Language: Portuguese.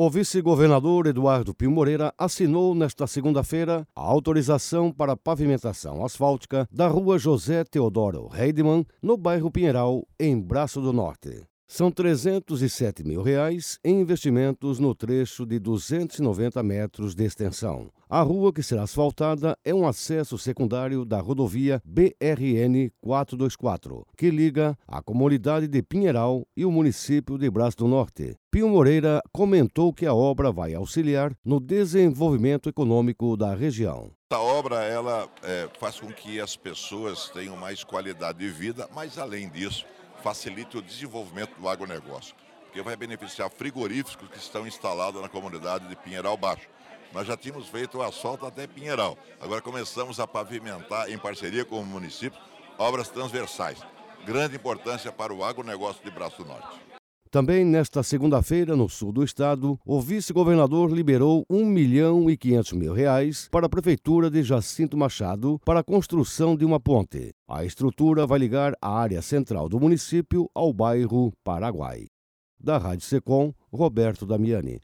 O vice-governador Eduardo Pio Moreira assinou nesta segunda-feira a autorização para pavimentação asfáltica da rua José Teodoro Heidemann, no bairro Pinheiral, em Braço do Norte. São R$ 307 mil em investimentos no trecho de 290 metros de extensão. A rua que será asfaltada é um acesso secundário da rodovia BRN 424, que liga a comunidade de Pinheiral e o município de Braço do Norte. Pio Moreira comentou que a obra vai auxiliar no desenvolvimento econômico da região. A obra faz com que as pessoas tenham mais qualidade de vida, mas além disso, facilite o desenvolvimento do agronegócio, porque vai beneficiar frigoríficos que estão instalados na comunidade de Pinheiral Baixo. Nós já tínhamos feito o asfalto até Pinheiral, agora começamos a pavimentar em parceria com o município obras transversais. Grande importância para o agronegócio de Braço do Norte. Também nesta segunda-feira, no sul do estado, o vice-governador liberou R$ 1.500.000 para a prefeitura de Jacinto Machado para a construção de uma ponte. A estrutura vai ligar a área central do município ao bairro Paraguai. Da Rádio Secom, Roberto Damiani.